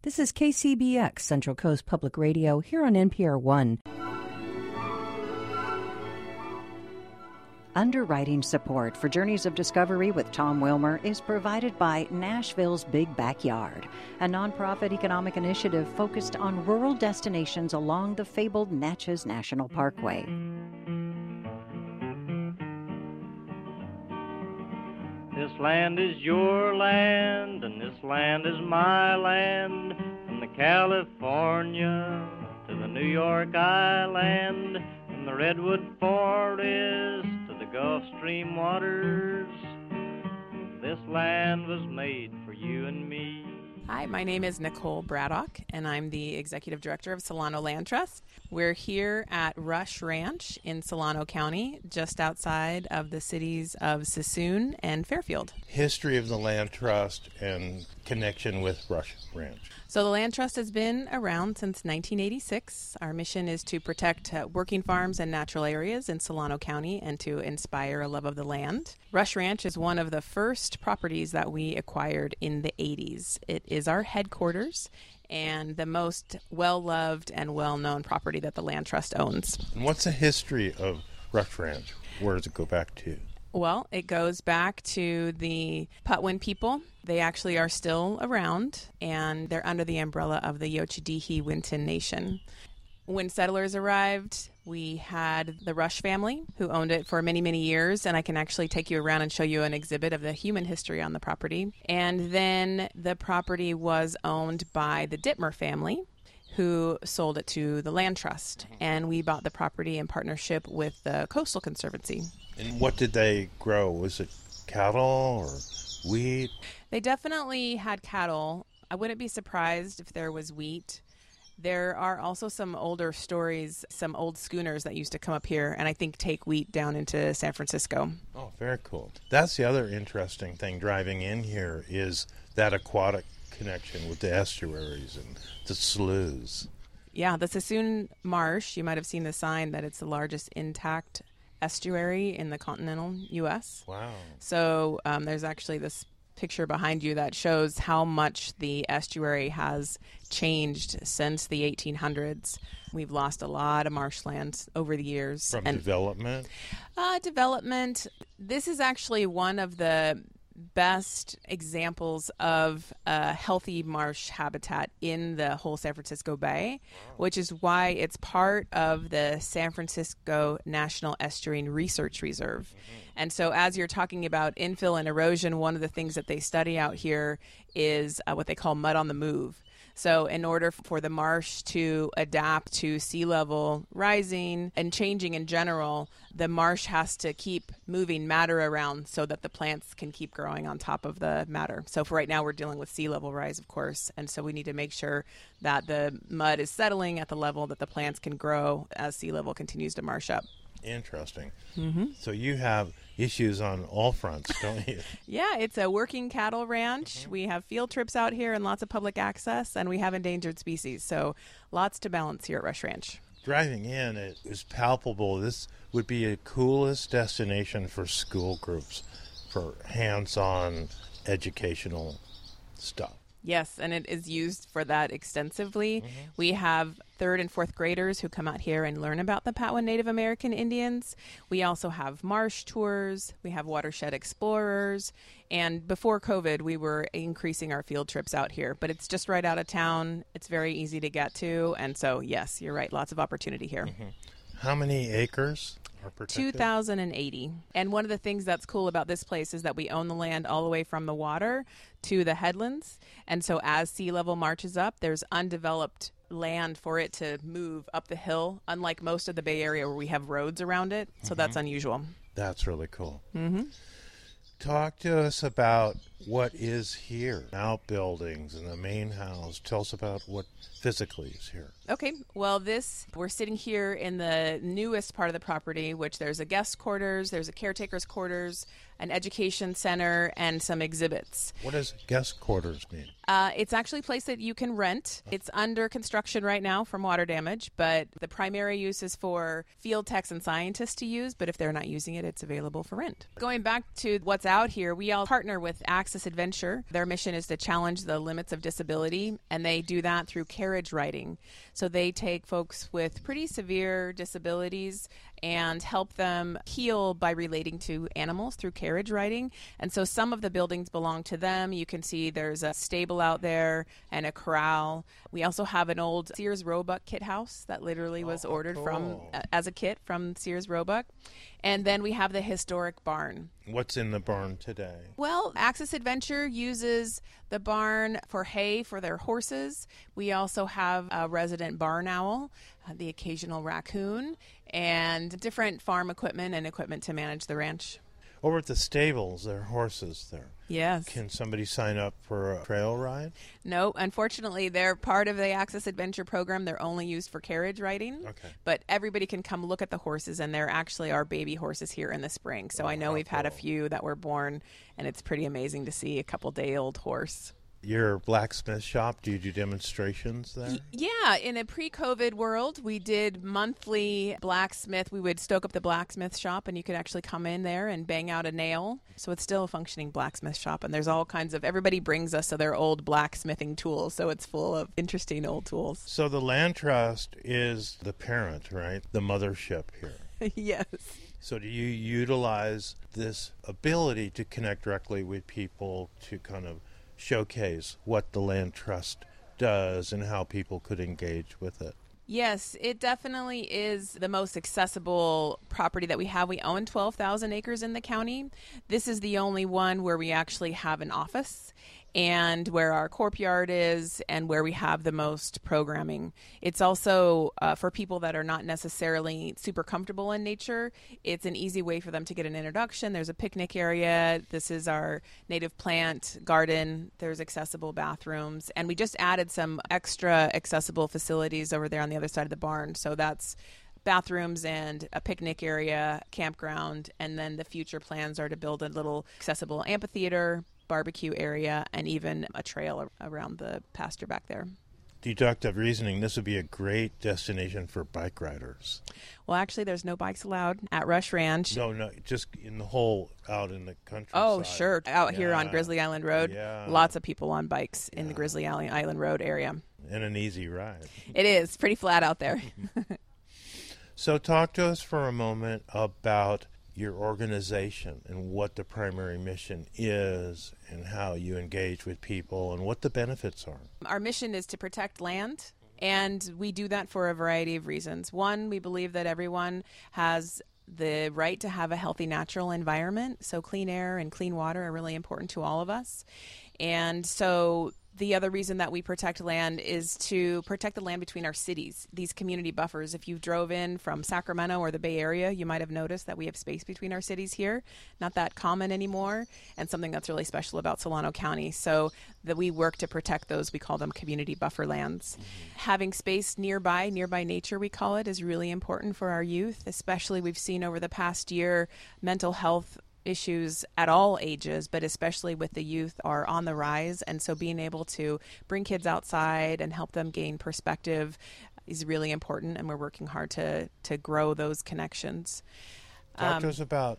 This is KCBX, Central Coast Public Radio, here on NPR One. Underwriting support for Journeys of Discovery with Tom Wilmer is provided by Nashville's Big Backyard, a nonprofit economic initiative focused on rural destinations along the fabled Natchez National Parkway. This land is your land, and this land is my land, from the California to the New York Island, from the Redwood Forest to the Gulf Stream waters. This land was made for you and me. Hi, my name is Nicole Braddock, and I'm the Executive Director of Solano Land Trust. We're here at Rush Ranch in Solano County, just outside of the cities of Sassoon and Fairfield. History of the Land Trust and connection with Rush Ranch. So the Land Trust has been around since 1986. Our mission is to protect working farms and natural areas in Solano County and to inspire a love of the land. Rush Ranch is one of the first properties that we acquired in the 80s. It is our headquarters and the most well-loved and well-known property that the Land Trust owns. And what's the history of Rush Ranch? Where does it go back to? Well, it goes back to the Patwin people. They actually are still around, and they're under the umbrella of the Yochadihi Winton Nation. When settlers arrived, we had the Rush family, who owned it for many, many years, and I can actually take you around and show you an exhibit of the human history on the property. And then the property was owned by the Dittmer family, who sold it to the Land Trust, and we bought the property in partnership with the Coastal Conservancy. And what did they grow? Was it cattle or wheat? They definitely had cattle. I wouldn't be surprised if there was wheat. There are also some older stories, some old schooners that used to come up here and I think take wheat down into San Francisco. Oh, very cool. That's the other interesting thing driving in here is that aquatic connection with the estuaries and the sloughs. Yeah, the Sassoon Marsh, you might have seen the sign that it's the largest intact estuary in the continental U.S. Wow. So there's actually this picture behind you that shows how much the estuary has changed since the 1800s. We've lost a lot of marshlands over the years. From development? Development. This is actually one of the best examples of a healthy marsh habitat in the whole San Francisco Bay, which is why it's part of the San Francisco National Estuarine Research Reserve. And so as you're talking about infill and erosion, one of the things that they study out here is what they call mud on the move. So in order for the marsh to adapt to sea level rising and changing in general, the marsh has to keep moving matter around so that the plants can keep growing on top of the matter. So for right now, we're dealing with sea level rise, of course. And so we need to make sure that the mud is settling at the level that the plants can grow as sea level continues to marsh up. Interesting. Mm-hmm. So you have issues on all fronts, don't you? Yeah, it's a working cattle ranch. Mm-hmm. We have field trips out here and lots of public access, and we have endangered species. So lots to balance here at Rush Ranch. Driving in, it was palpable. This would be a coolest destination for school groups, for hands-on educational stuff. Yes, and it is used for that extensively. Mm-hmm. We have 3rd and 4th graders who come out here and learn about the Patwin Native American Indians. We also have marsh tours. We have watershed explorers. And before COVID, we were increasing our field trips out here. But it's just right out of town. It's very easy to get to. And so, yes, you're right. Lots of opportunity here. Mm-hmm. How many acres? 2,080. And one of the things that's cool about this place is that we own the land all the way from the water to the headlands. And so as sea level marches up, there's undeveloped land for it to move up the hill, unlike most of the Bay Area where we have roads around it. So that's unusual. That's really cool. Mm-hmm. Talk to us about what is here, outbuildings and the main house. Tell us about what physically is here. Okay, well, we're sitting here in the newest part of the property, which there's a guest quarters, there's a caretaker's quarters, an education center, and some exhibits. What does guest quarters mean? It's actually a place that you can rent. It's under construction right now from water damage, but the primary use is for field techs and scientists to use, but if they're not using it, it's available for rent. Going back to what's out here, we all partner with Access Access Adventure. Their mission is to challenge the limits of disability, and they do that through carriage riding. So they take folks with pretty severe disabilities and help them heal by relating to animals through carriage riding. And so some of the buildings belong to them. You can see there's a stable out there and a corral. We also have an old Sears Roebuck kit house that literally was ordered from as a kit from Sears Roebuck. And then we have the historic barn. What's in the barn today? Well, Access Adventure uses the barn for hay for their horses. We also have a resident barn owl, the occasional raccoon, and different farm equipment and equipment to manage the ranch. Over at the stables, there are horses there. Yes. Can somebody sign up for a trail ride? No, unfortunately, they're part of the Access Adventure program. They're only used for carriage riding. Okay. But everybody can come look at the horses, and they're actually our baby horses here in the spring. So I know we've had a few that were born, and it's pretty amazing to see a couple-day-old horse. Your blacksmith shop, do you do demonstrations there? Yeah, in a pre-COVID world, we did monthly blacksmith. We would stoke up the blacksmith shop, and you could actually come in there and bang out a nail. So it's still a functioning blacksmith shop, and there's all kinds of, everybody brings us their old blacksmithing tools, so it's full of interesting old tools. So the Land Trust is the parent, right? The mothership here. Yes. So do you utilize this ability to connect directly with people to kind of showcase what the Land Trust does and how people could engage with it? Yes, it definitely is the most accessible property that we have. We own 12,000 acres in the county. This is the only one where we actually have an office and where our corp yard is and where we have the most programming. It's also for people that are not necessarily super comfortable in nature. It's an easy way for them to get an introduction. There's a picnic area. This is our native plant garden. There's accessible bathrooms. And we just added some extra accessible facilities over there on the other side of the barn. So that's bathrooms and a picnic area, campground, and then the future plans are to build a little accessible amphitheater, barbecue area, and even a trail around the pasture back there. Deductive reasoning, this would be a great destination for bike riders. Well, actually, there's no bikes allowed at Rush Ranch. No, just in the whole, out in the countryside. Oh, sure. Out here on Grizzly Island Road, lots of people on bikes in the Grizzly Island Road area. And an easy ride. It is. Pretty flat out there. So talk to us for a moment about your organization and what the primary mission is and how you engage with people and what the benefits are. Our mission is to protect land, and we do that for a variety of reasons. One, we believe that everyone has the right to have a healthy natural environment, so clean air and clean water are really important to all of us. And so the other reason that we protect land is to protect the land between our cities, these community buffers. If you drove in from Sacramento or the Bay Area, you might have noticed that we have space between our cities here. Not that common anymore, and something that's really special about Solano County. So that we work to protect those, we call them community buffer lands. Having space nearby nature, we call it, is really important for our youth. Especially we've seen over the past year, mental health issues at all ages, but especially with the youth, are on the rise. And so being able to bring kids outside and help them gain perspective is really important, and we're working hard to grow those connections. Talk to us about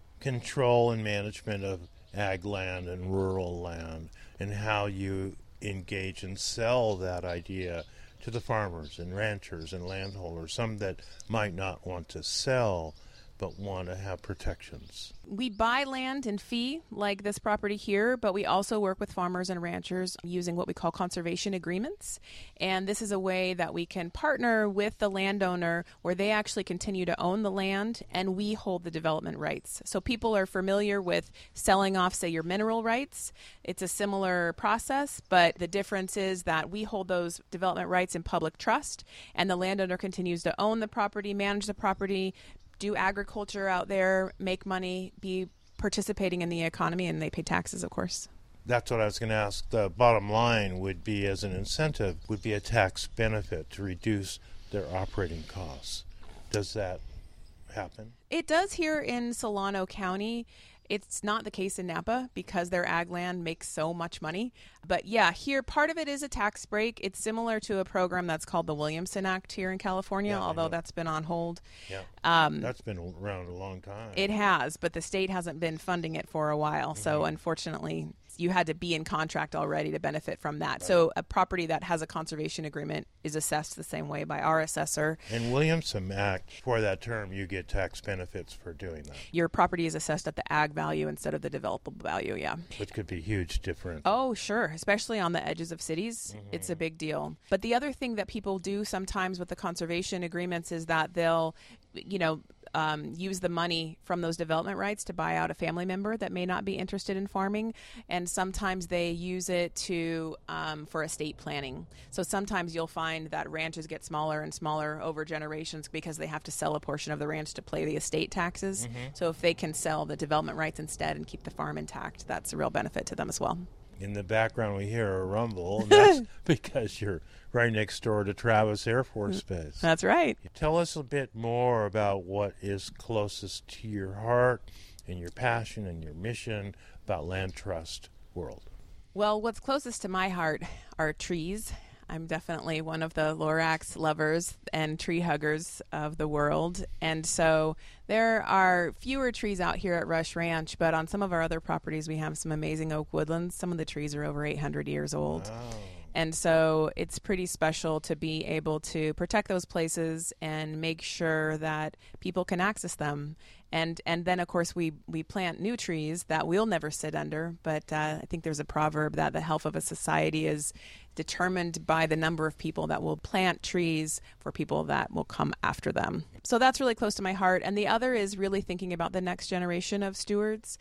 control and management of ag land and rural land and how you engage and sell that idea to the farmers and ranchers and landholders, some that might not want to sell but want to have protections. We buy land in fee, like this property here, but we also work with farmers and ranchers using what we call conservation agreements. And this is a way that we can partner with the landowner where they actually continue to own the land and we hold the development rights. So people are familiar with selling off, say, your mineral rights. It's a similar process, but the difference is that we hold those development rights in public trust, and the landowner continues to own the property, manage the property, do agriculture out there, make money, be participating in the economy, and they pay taxes, of course. That's what I was going to ask. The bottom line would be, as an incentive, would be a tax benefit to reduce their operating costs. Does that happen? It does here in Solano County. It's not the case in Napa because their ag land makes so much money. But yeah, here part of it is a tax break. It's similar to a program that's called the Williamson Act here in California, although that's been on hold. Yeah, that's been around a long time. It has, but the state hasn't been funding it for a while. So unfortunately, you had to be in contract already to benefit from that. Right. So a property that has a conservation agreement is assessed the same way by our assessor. In Williamson Act, for that term, you get tax benefits for doing that. Your property is assessed at the ag value instead of the developable value, yeah. Which could be huge difference. Oh, sure. Especially on the edges of cities, it's a big deal. But the other thing that people do sometimes with the conservation agreements is that they'll, use the money from those development rights to buy out a family member that may not be interested in farming, and sometimes they use it to for estate planning. So sometimes you'll find that ranches get smaller and smaller over generations because they have to sell a portion of the ranch to pay the estate taxes. So if they can sell the development rights instead and keep the farm intact, that's a real benefit to them as well. In the background, we hear a rumble, and that's because you're right next door to Travis Air Force Base. That's right. Tell us a bit more about what is closest to your heart and your passion and your mission about Land Trust World. Well, what's closest to my heart are trees. I'm definitely one of the Lorax lovers and tree huggers of the world. And so there are fewer trees out here at Rush Ranch, but on some of our other properties, we have some amazing oak woodlands. Some of the trees are over 800 years old. Wow. And so it's pretty special to be able to protect those places and make sure that people can access them. And then, of course, we plant new trees that we'll never sit under. But I think there's a proverb that the health of a society is determined by the number of people that will plant trees for people that will come after them. So that's really close to my heart. And the other is really thinking about the next generation of stewards.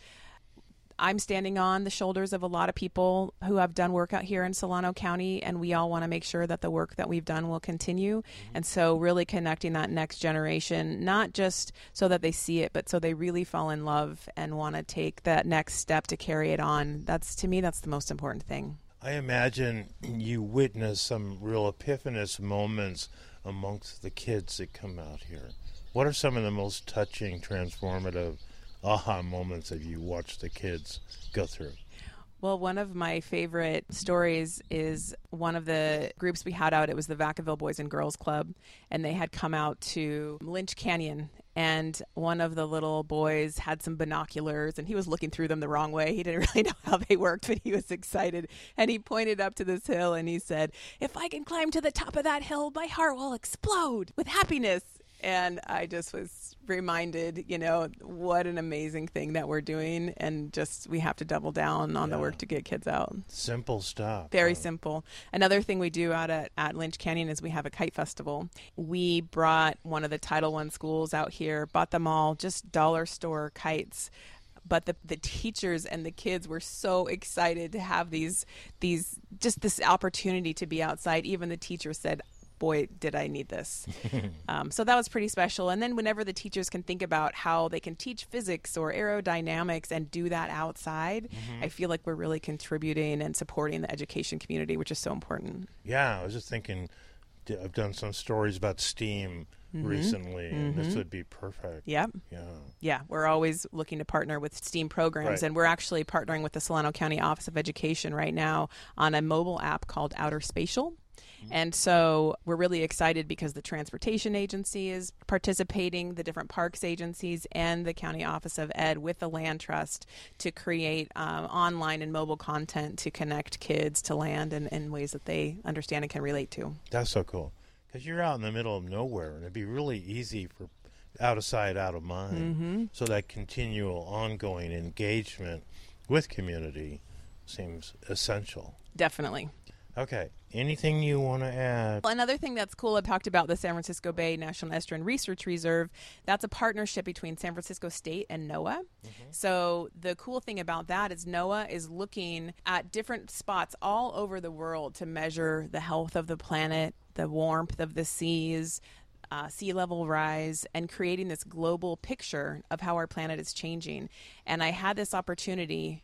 I'm standing on the shoulders of a lot of people who have done work out here in Solano County, and we all want to make sure that the work that we've done will continue. And so really connecting that next generation, not just so that they see it, but so they really fall in love and want to take that next step to carry it on. To me, that's the most important thing. I imagine you witness some real epiphanous moments amongst the kids that come out here. What are some of the most touching, transformative aha moments that you watch the kids go through? Well, one of my favorite stories is one of the groups we had out. It was the Vacaville Boys and Girls Club, and they had come out to Lynch Canyon. And one of the little boys had some binoculars, and he was looking through them the wrong way. He didn't really know how they worked, but he was excited. And he pointed up to this hill, and he said, "If I can climb to the top of that hill, my heart will explode with happiness." And I just was reminded, what an amazing thing that we're doing. And just we have to double down on the work to get kids out. Simple stuff. Very simple. Another thing we do out at Lynch Canyon is we have a kite festival. We brought one of the Title I schools out here, bought them all just dollar store kites. But the teachers and the kids were so excited to have this opportunity to be outside. Even the teacher said, "Boy, did I need this." So that was pretty special. And then whenever the teachers can think about how they can teach physics or aerodynamics and do that outside, I feel like we're really contributing and supporting the education community, which is so important. Yeah, I was just thinking, I've done some stories about STEAM recently, and this would be perfect. Yep. Yeah, we're always looking to partner with STEAM programs, and we're actually partnering with the Solano County Office of Education right now on a mobile app called Outer Spatial. And so we're really excited because the Transportation Agency is participating, the different parks agencies, and the County Office of Ed with the Land Trust to create online and mobile content to connect kids to land in ways that they understand and can relate to. That's so cool. Because you're out in the middle of nowhere, and it'd be really easy for out of sight, out of mind. So that continual, ongoing engagement with community seems essential. Definitely. Okay. Anything you want to add? Another thing that's cool, I talked about the San Francisco Bay National Estuarine Research Reserve. That's a partnership between San Francisco State and NOAA. So the cool thing about that is NOAA is looking at different spots all over the world to measure the health of the planet, the warmth of the seas, sea level rise, and creating this global picture of how our planet is changing. And I had this opportunity,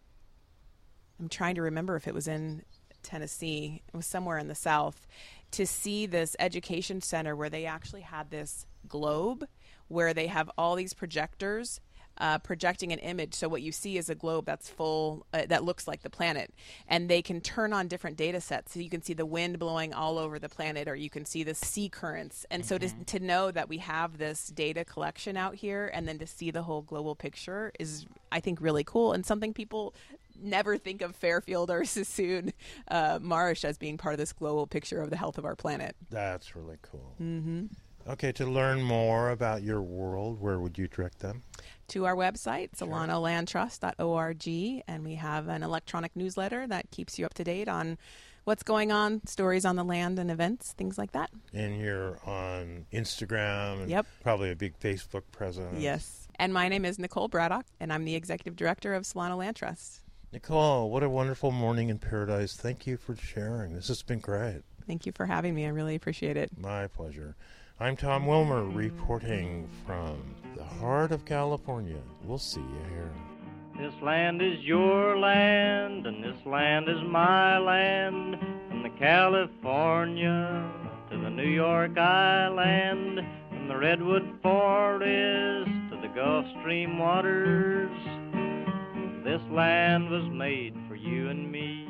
I'm trying to remember if it was in Tennessee, it was somewhere in the South, to see this education center where they actually had this globe where they have all these projectors projecting an image. So what you see is a globe that's full, that looks like the planet. And they can turn on different data sets. So you can see the wind blowing all over the planet, or you can see the sea currents. And so to know that we have this data collection out here and then to see the whole global picture is, I think, really cool, and something people never think of Fairfield or Sassoon Marsh as being part of this global picture of the health of our planet. That's really cool. Mm-hmm. Okay, to learn more about your world, where would you direct them? To our website, solanalandtrust.org, and we have an electronic newsletter that keeps you up to date on what's going on, stories on the land and events, things like that. And you're on Instagram and Yep. probably a big Facebook presence. Yes. And my name is Nicole Braddock, and I'm the Executive Director of Solana Land Trust. Nicole, what a wonderful morning in paradise. Thank you for sharing. This has been great. Thank you for having me. I really appreciate it. My pleasure. I'm Tom Wilmer, reporting from the heart of California. We'll see you here. This land is your land, and this land is my land, from the California to the New York Island, from the Redwood Forest to the Gulf Stream waters. This land was made for you and me.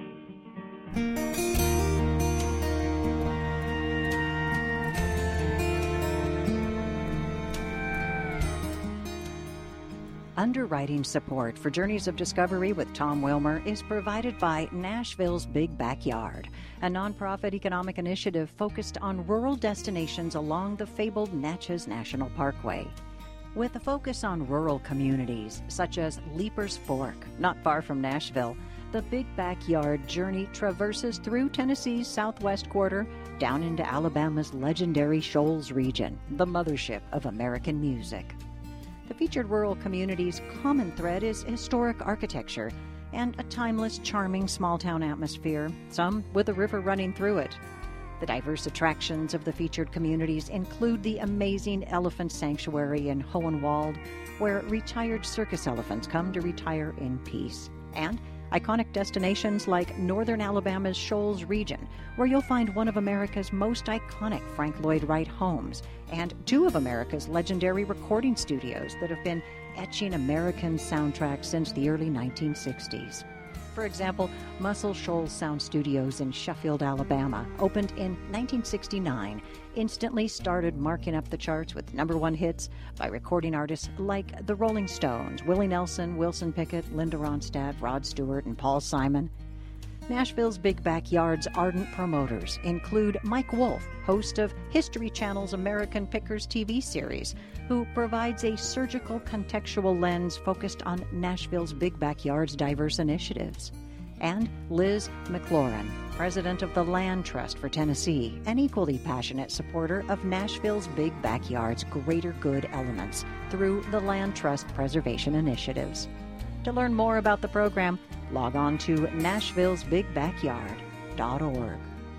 Underwriting support for Journeys of Discovery with Tom Wilmer is provided by Nashville's Big Backyard, a nonprofit economic initiative focused on rural destinations along the fabled Natchez National Parkway. With a focus on rural communities, such as Leapers Fork, not far from Nashville, the Big Backyard journey traverses through Tennessee's southwest quarter down into Alabama's legendary Shoals region, the mothership of American music. The featured rural community's common thread is historic architecture and a timeless, charming small-town atmosphere, some with a river running through it. The diverse attractions of the featured communities include the amazing Elephant Sanctuary in Hohenwald, where retired circus elephants come to retire in peace, and iconic destinations like northern Alabama's Shoals region, where you'll find one of America's most iconic Frank Lloyd Wright homes and two of America's legendary recording studios that have been etching American soundtracks since the early 1960s. For example, Muscle Shoals Sound Studios in Sheffield, Alabama, opened in 1969, instantly started marking up the charts with #1 hits by recording artists like the Rolling Stones, Willie Nelson, Wilson Pickett, Linda Ronstadt, Rod Stewart, and Paul Simon. Nashville's Big Backyard's ardent promoters include Mike Wolf, host of History Channel's American Pickers TV series, who provides a surgical contextual lens focused on Nashville's Big Backyard's diverse initiatives. And Liz McLaurin, president of the Land Trust for Tennessee, an equally passionate supporter of Nashville's Big Backyard's greater good elements through the Land Trust preservation initiatives. To learn more about the program, log on to nashvillesbigbackyard.org.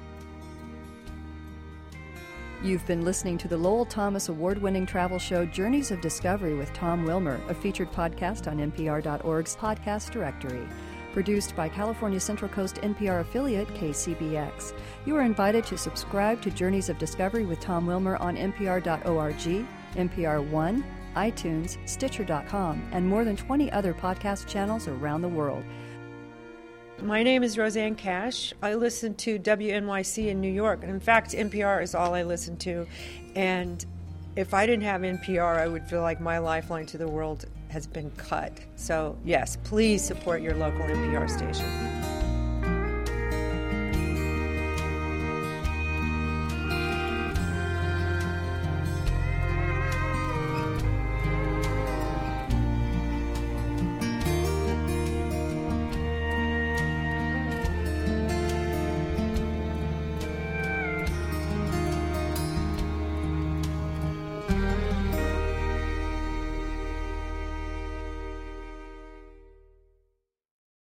You've been listening to the Lowell Thomas Award-winning travel show Journeys of Discovery with Tom Wilmer, a featured podcast on NPR.org's podcast directory. Produced by California Central Coast NPR affiliate KCBX. You are invited to subscribe to Journeys of Discovery with Tom Wilmer on NPR.org, NPR One, iTunes, Stitcher.com, and more than 20 other podcast channels around the world. My name is Roseanne Cash. I listen to WNYC in New York. In fact, NPR is all I listen to. And if I didn't have NPR, I would feel like my lifeline to the world has been cut. So, yes, please support your local NPR station.